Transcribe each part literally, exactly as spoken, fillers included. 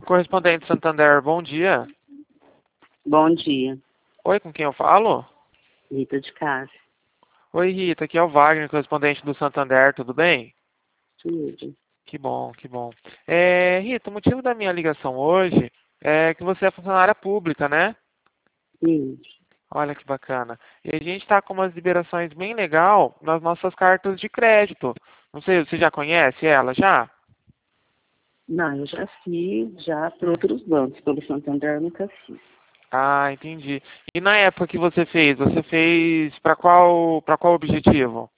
Correspondente Santander, bom dia. Bom dia, Oi, com quem eu falo? Rita de Cássia. Oi, Rita, aqui é o Wagner, correspondente do Santander, tudo bem? Tudo. Que bom, que bom. É, Rita, o motivo da minha ligação hoje é que você é funcionária pública, né? Sim. Olha que bacana. E a gente está com umas liberações bem legal nas nossas cartas de crédito. Não sei, você já conhece ela, já? Não, eu já fiz, já para outros bancos, pelo Santander eu nunca fiz. Ah, entendi. E na época que você fez, você fez para qual, para qual objetivo?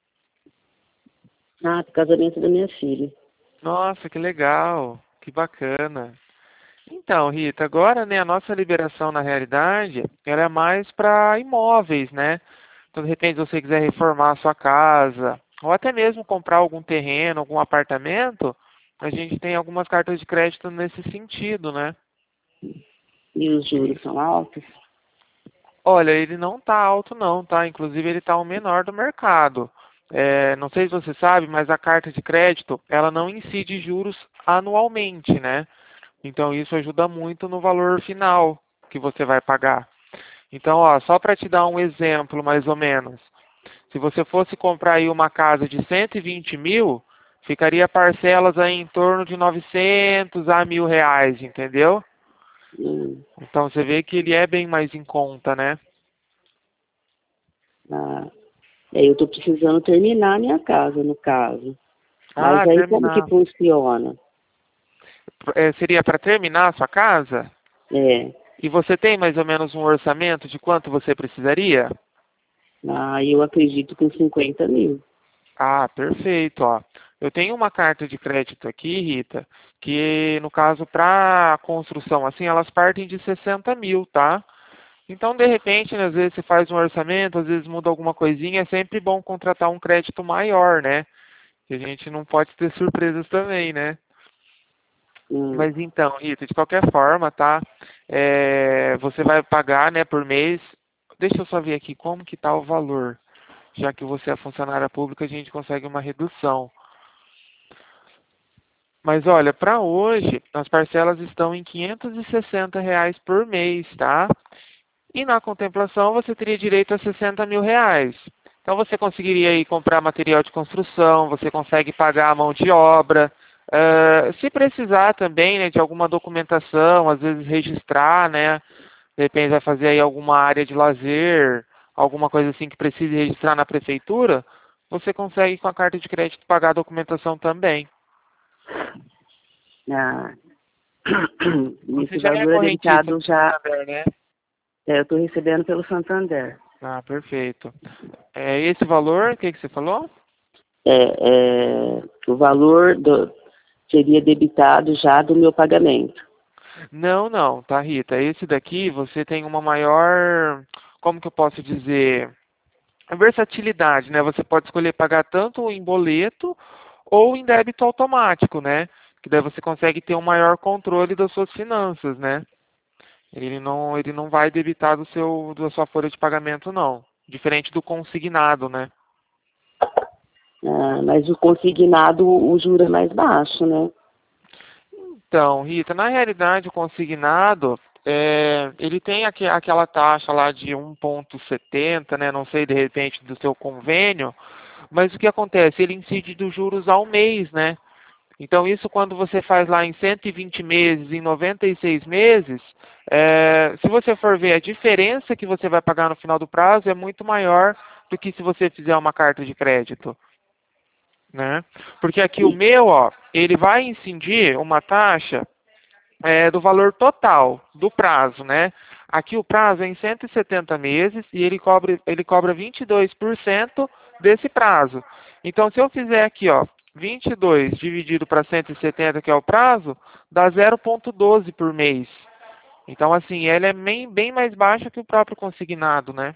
Ah, pro casamento da minha filha. Nossa, que legal, que bacana. Então, Rita, agora, né, a nossa liberação na realidade, ela é mais para imóveis, né? Então, de repente, se você quiser reformar a sua casa, ou até mesmo comprar algum terreno, algum apartamento, a gente tem algumas cartas de crédito nesse sentido, né? E os juros são altos? Olha, ele não tá alto não, tá? Inclusive, ele tá o menor do mercado. É, não sei se você sabe, mas a carta de crédito, ela não incide juros anualmente, né? Então isso ajuda muito no valor final que você vai pagar. Então, ó, só para te dar um exemplo, mais ou menos. Se você fosse comprar aí uma casa de cento e vinte mil, ficaria parcelas aí em torno de novecentos a mil reais, entendeu? Hum, Então você vê que ele é bem mais em conta, né? ah, é, eu estou precisando terminar a minha casa, no caso. Mas Ah, aí como que terminar. funciona? É, seria para terminar a sua casa? É, E você tem mais ou menos um orçamento de quanto você precisaria? ah, eu acredito que uns cinquenta mil. Ah, perfeito, ó. Eu tenho uma carta de crédito aqui, Rita, que no caso para construção, assim, elas partem de sessenta mil, tá? Então, de repente, né, às vezes você faz um orçamento, às vezes muda alguma coisinha, é sempre bom contratar um crédito maior, né? Que a gente não pode ter surpresas também, né? Hum, Mas então, Rita, de qualquer forma, tá? É, você vai pagar, né, por mês. Deixa eu só ver aqui como que tá o valor. Já que você é funcionária pública, a gente consegue uma redução. Mas olha, para hoje, as parcelas estão em quinhentos e sessenta reais por mês, tá? E na contemplação você teria direito a sessenta mil reais. Então você conseguiria aí comprar material de construção, você consegue pagar a mão de obra. Eh, se precisar também, né, de alguma documentação, às vezes registrar, né? De repente vai fazer aí alguma área de lazer, alguma coisa assim que precise registrar na prefeitura, você consegue com a carta de crédito pagar a documentação também. ah, Você esse já é valor é correntista debitado do já, Santander, né? é, eu estou recebendo pelo Santander. Ah, perfeito. É esse valor, o que que você falou? É, é, o valor do, seria debitado já do meu pagamento. Não, não, tá, Rita? Esse daqui você tem uma maior, como que eu posso dizer, versatilidade, né? Você pode escolher pagar tanto em boleto ou em débito automático, né? Que daí você consegue ter um maior controle das suas finanças, né? Ele não, ele não vai debitar do seu, da sua folha de pagamento, não. Diferente do consignado, né? Ah, mas o consignado, o juro é mais baixo, né? Então, Rita, na realidade, o consignado, é, ele tem aqui, aquela taxa lá de um vírgula setenta, né? Não sei, de repente, do seu convênio, mas o que acontece? Ele incide dos juros ao mês, né? Então, isso quando você faz lá em cento e vinte meses, em noventa e seis meses, é, se você for ver a diferença que você vai pagar no final do prazo é muito maior do que se você fizer uma carta de crédito, né? Porque aqui o E, meu, ó, ele vai incidir uma taxa é, do valor total do prazo, né? Aqui o prazo é em cento e setenta meses e ele cobra, ele cobra vinte e dois por cento desse prazo. Então, se eu fizer aqui, ó, vinte e dois dividido para cento e setenta, que é o prazo, dá zero vírgula doze por mês. Então, assim, ela é bem, bem mais baixa que o próprio consignado, né?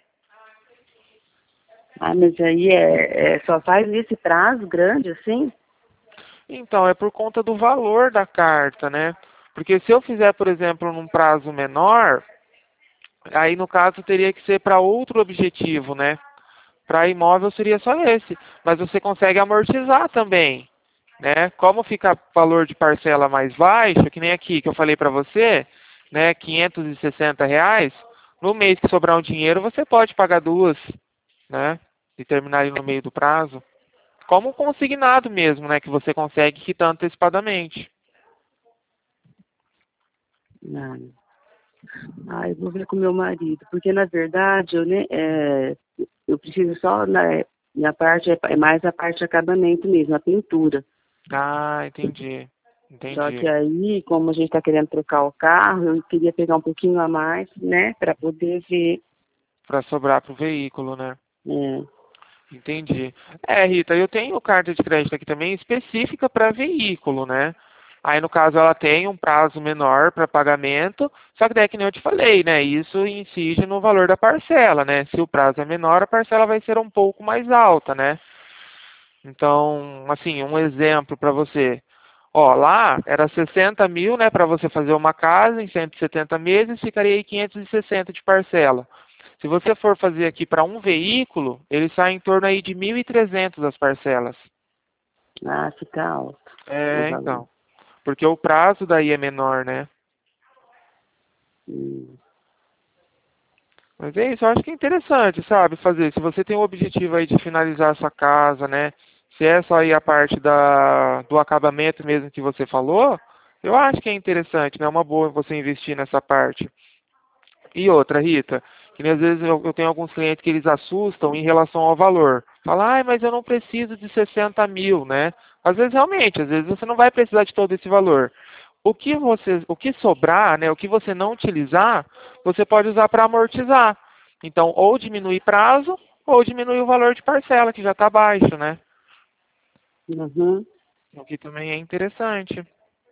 ah, mas aí é, é, só faz nesse prazo grande, assim? Então, é por conta do valor da carta, né? Porque se eu fizer, por exemplo, num prazo menor, aí no caso teria que ser para outro objetivo, né? Para imóvel seria só esse, mas você consegue amortizar também, né? Como fica valor de parcela mais baixo, que nem aqui que eu falei para você, né? quinhentos e sessenta reais, no mês que sobrar um dinheiro, você pode pagar duas, né? E terminar ali no meio do prazo. Como um consignado mesmo, né? Que você consegue quitar antecipadamente. Ah, ah, eu vou ver com meu marido, porque na verdade eu, né, é, eu preciso só, na minha parte é, é mais a parte de acabamento mesmo, a pintura. Ah, entendi. Só que Entendi. aí, como a gente está querendo trocar o carro, eu queria pegar um pouquinho a mais, né, para poder ver. Para sobrar para o veículo, né? É, Entendi. É, Rita, eu tenho carta de crédito aqui também específica para veículo, né? Aí, no caso, ela tem um prazo menor para pagamento, só que daí, que nem eu te falei, né? Isso incide no valor da parcela, né? Se o prazo é menor, a parcela vai ser um pouco mais alta, né? Então, assim, um exemplo para você. Ó, lá era sessenta mil, né, para você fazer uma casa em cento e setenta meses, ficaria aí quinhentos e sessenta de parcela. Se você for fazer aqui para um veículo, ele sai em torno aí de mil e trezentos as parcelas. ah, fica alto o É, valor. então. Porque o prazo daí é menor, né? Hum. Mas é isso, eu acho que é interessante, sabe, fazer. Se você tem o objetivo aí de finalizar a sua casa, né? Se é só aí a parte da, do acabamento mesmo que você falou, eu acho que é interessante, né? É uma boa você investir nessa parte. E outra, Rita, que nem às vezes eu, eu tenho alguns clientes que eles assustam em relação ao valor. Fala, ai, mas eu não preciso de sessenta mil, né? Às vezes realmente, às vezes você não vai precisar de todo esse valor. O que você, o que sobrar, né, o que você não utilizar, você pode usar para amortizar. Então, ou diminuir prazo, ou diminuir o valor de parcela, que já está baixo, né? Uhum. O que também é interessante.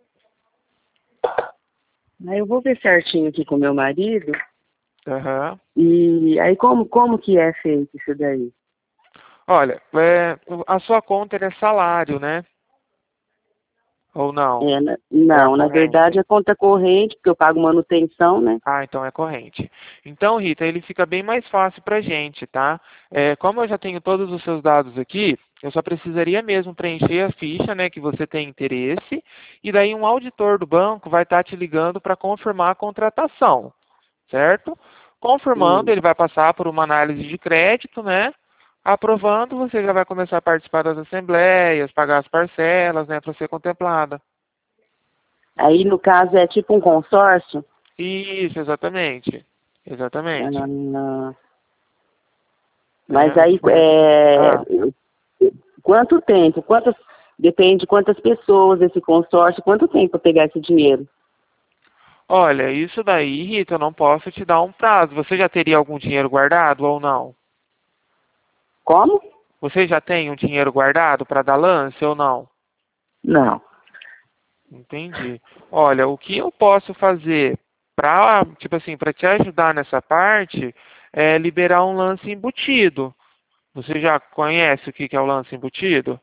Aí eu vou ver certinho aqui com meu marido. Aham. E aí como, como que é feito isso daí? Olha, é, a sua conta é salário, né? Ou não? É, na- É a não, na verdade corrente? é conta corrente, porque eu pago manutenção, né? Ah, então é corrente. Então, Rita, ele fica bem mais fácil para a gente, tá? É, como eu já tenho todos os seus dados aqui, eu só precisaria mesmo preencher a ficha, né, que você tem interesse, e daí um auditor do banco vai estar te ligando para confirmar a contratação, certo? Confirmando, Hum. ele vai passar por uma análise de crédito, né? Aprovando, você já vai começar a participar das assembleias, pagar as parcelas, né, para ser contemplada. Aí no caso é tipo um consórcio? Isso, exatamente. Exatamente. Ah, mas É, o aí dinheiro. é, Ah, quanto tempo? Quantas, depende de quantas pessoas esse consórcio, quanto tempo para pegar esse dinheiro? olha, isso daí, Rita, eu não posso te dar um prazo. Você já teria algum dinheiro guardado ou não? Como? Você já tem um dinheiro guardado para dar lance ou não? Não. Entendi. Olha, o que eu posso fazer para, tipo assim, para te ajudar nessa parte é liberar um lance embutido. Você já conhece o que que é o lance embutido?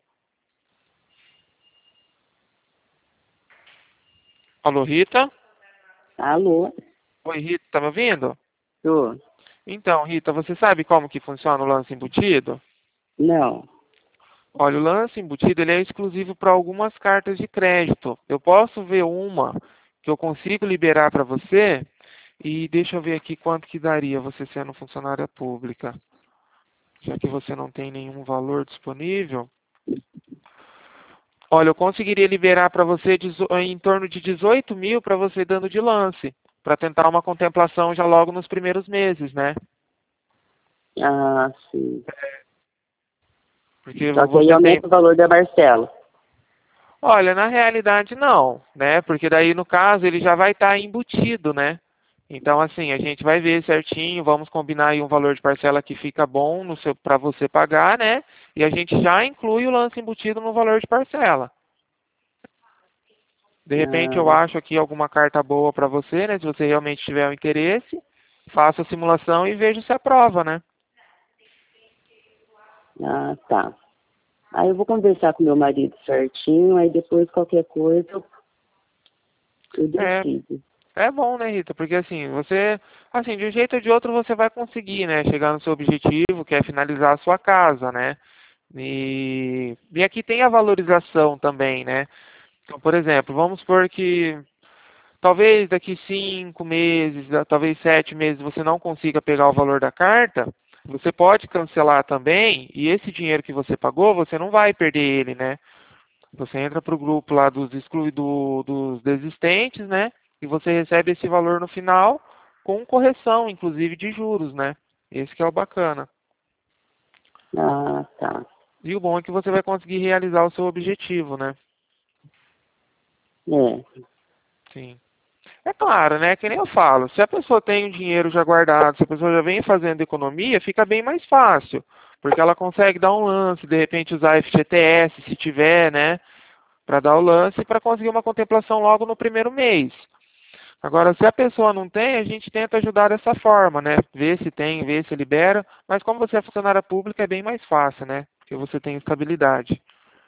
Alô, Rita? Alô? Oi, Rita, tá me ouvindo? Tô. Então, Rita, você sabe como que funciona o lance embutido? Não. Olha, o lance embutido ele é exclusivo para algumas cartas de crédito. Eu posso ver uma que eu consigo liberar para você e deixa eu ver aqui quanto que daria você sendo funcionária pública. Já que você não tem nenhum valor disponível. Olha, eu conseguiria liberar para você dezo- em torno de dezoito mil para você dando de lance, para tentar uma contemplação já logo nos primeiros meses, né? Ah, sim. Porque Só que aí você tem. aumenta o valor da parcela. Olha, na realidade não, né? Porque daí no caso ele já vai estar embutido, né? Então assim, a gente vai ver certinho, vamos combinar aí um valor de parcela que fica bom no seu para você pagar, né? E a gente já inclui o lance embutido no valor de parcela. De repente eu Ah, acho aqui alguma carta boa para você, né? Se você realmente tiver o interesse, faça a simulação e veja se aprova, né? ah, tá. Aí eu vou conversar com meu marido certinho, aí depois qualquer coisa eu, eu É, decido. é bom, né, Rita? Porque assim, você, assim, de um jeito ou de outro você vai conseguir, né, chegar no seu objetivo, que é finalizar a sua casa, né? E, e aqui tem a valorização também, né? Então, por exemplo, vamos supor que talvez daqui cinco meses, talvez sete meses você não consiga pegar o valor da carta, você pode cancelar também e esse dinheiro que você pagou, você não vai perder ele, né? Você entra para o grupo lá dos exclu... do, dos desistentes, né? E você recebe esse valor no final com correção, inclusive de juros, né? Esse que é o bacana. Ah, tá. E o bom é que você vai conseguir realizar o seu objetivo, né? É. Sim. É claro, né? Que nem eu falo, se a pessoa tem o dinheiro já guardado, se a pessoa já vem fazendo economia, fica bem mais fácil. Porque ela consegue dar um lance, de repente usar F G T S, se tiver, né? Para dar o lance para conseguir uma contemplação logo no primeiro mês. Agora, se a pessoa não tem, a gente tenta ajudar dessa forma, né? Ver se tem, ver se libera. Mas como você é funcionária pública, é bem mais fácil, né? Porque você tem estabilidade.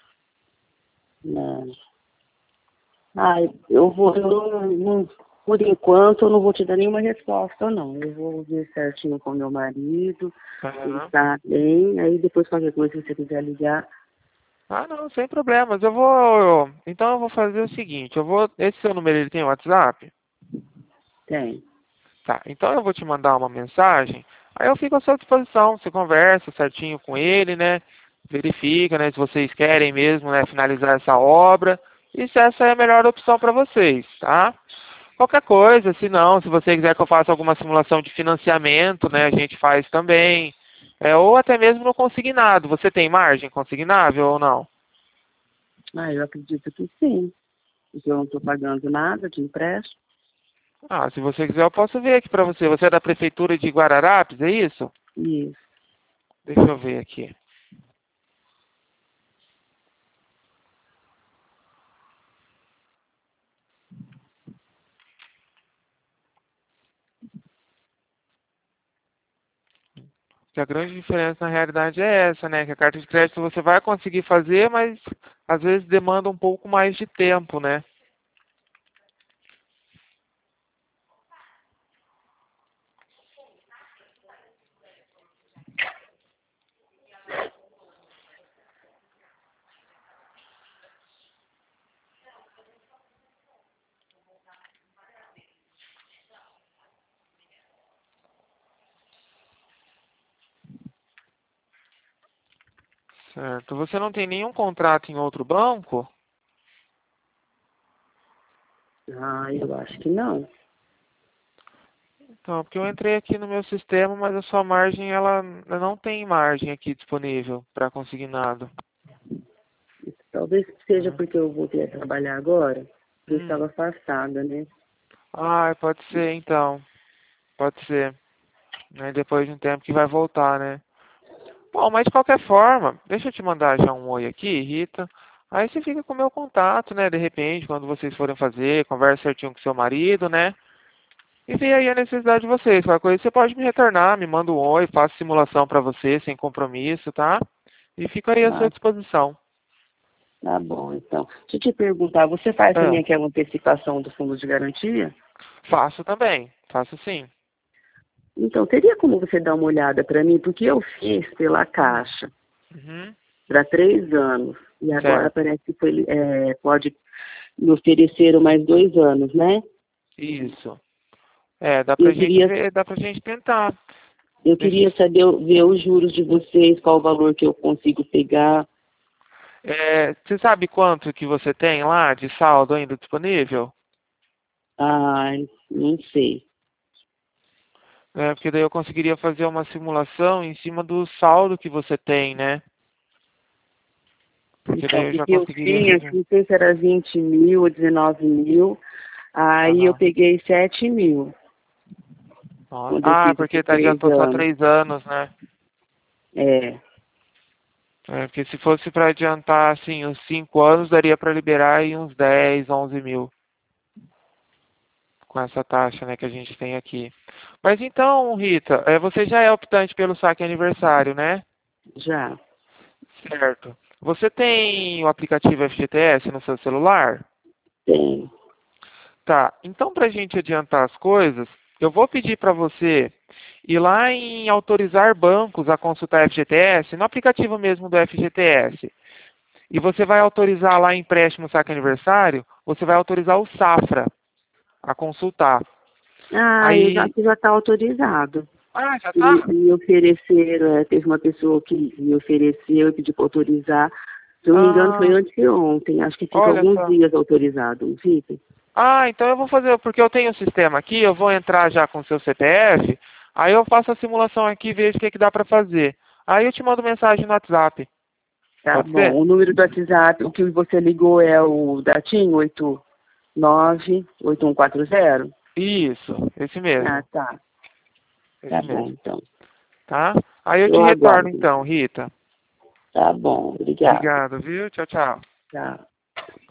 Não. Ah, eu vou, eu não, não- por enquanto eu não vou te dar nenhuma resposta, não. Eu vou ver certinho com meu marido, ele Aham. está bem, aí depois qualquer coisa, se você quiser ligar, Ah, não, sem problemas. Eu vou. Então eu vou fazer o seguinte, eu vou. Esse seu número ele tem WhatsApp? tem. Tá. Então eu vou te mandar uma mensagem. Aí eu fico à sua disposição. Você conversa certinho com ele, né? Verifica, né? Se vocês querem mesmo, né? Finalizar essa obra. E se essa é a melhor opção para vocês, tá? Qualquer coisa, se não, se você quiser que eu faça alguma simulação de financiamento, né? A gente faz também. É, ou até mesmo no consignado. Você tem margem consignável ou não? Ah, eu acredito que sim, porque eu não estou pagando nada de empréstimo. Ah, se você quiser, eu posso ver aqui para você. Você é da prefeitura de Guararapes, é isso? Isso. Deixa eu ver aqui. Que a grande diferença na realidade é essa, né? Que a carta de crédito você vai conseguir fazer, mas às vezes demanda um pouco mais de tempo, né? Certo. Você não tem nenhum contrato em outro banco? Ah, eu acho que não. Então, porque eu entrei aqui no meu sistema, mas a sua margem, ela não tem margem aqui disponível para consignado. Talvez seja Né? porque eu voltei a trabalhar agora, eu estava Hum. afastada, né? Ah, pode ser então. Pode ser. Né? Depois de um tempo que vai voltar, né? Bom, mas de qualquer forma, deixa eu te mandar já um oi aqui, Rita. Aí você fica com o meu contato, né? De repente, quando vocês forem fazer, conversa certinho com seu marido, né? E vê aí a necessidade de vocês. Qualquer coisa você pode me retornar, me manda um oi, faço simulação para você, sem compromisso, tá? E fico aí à sua Ah, disposição. tá bom, então. Deixa eu te perguntar, você faz Ah, também aquela antecipação do fundo de garantia? faço também, faço sim. Então, teria como você dar uma olhada para mim? Porque eu fiz pela Hum. Caixa Uhum. para três anos. E agora Certo. parece que foi, é, pode me oferecer mais dois anos, né? Isso. É, dá pra Eu gente queria, ver, dá pra gente tentar. eu Deixa queria saber, ver os juros de vocês, qual o valor que eu consigo pegar. É, você sabe quanto que você tem lá de saldo ainda disponível? Ah, não sei. É, porque daí eu conseguiria fazer uma simulação em cima do saldo que você tem, né? Porque daí Então, eu já porque eu conseguiria tinha, fazer. não sei se era vinte mil ou dezenove mil, aí eu Aham. peguei sete mil, Nossa. quando eu Ah, fiz porque esses tá, três adiantou só anos. três anos, né? É, É, porque se fosse para adiantar, assim, uns cinco anos, daria para liberar aí uns dez, onze mil com essa taxa, né, que a gente tem aqui. Mas então, Rita, é, você já é optante pelo saque aniversário, né? já Certo. Você tem o aplicativo F G T S no seu celular? tem. Tá. Então, para a gente adiantar as coisas, eu vou pedir para você ir lá em autorizar bancos a consultar F G T S, no aplicativo mesmo do F G T S. E você vai autorizar lá empréstimo saque aniversário, você vai autorizar o Safra a consultar. Ah, eu já, Aí, já está autorizado. ah, já E tá? me, me ofereceram, é, teve uma pessoa que me ofereceu e pediu para autorizar. Se eu não me engano, foi Ah, anteontem. Acho que fica olha alguns só. dias autorizado, não fica? Ah, então eu vou fazer, porque eu tenho o sistema aqui, eu vou entrar já com o seu C P F, aí eu faço a simulação aqui e vejo o que, que dá para fazer. Aí eu te mando mensagem no WhatsApp. Tá Pode bom. ser? O número do WhatsApp, o que você ligou é o da TIM, oito nove oito um quatro zero? Isso, esse Ah, mesmo. tá. Tá Esse bom, mesmo. então. Tá? Aí eu te Eu retorno aguardo. então, Rita. Tá bom, obrigado. Obrigado, viu? Tchau, tchau. Tchau.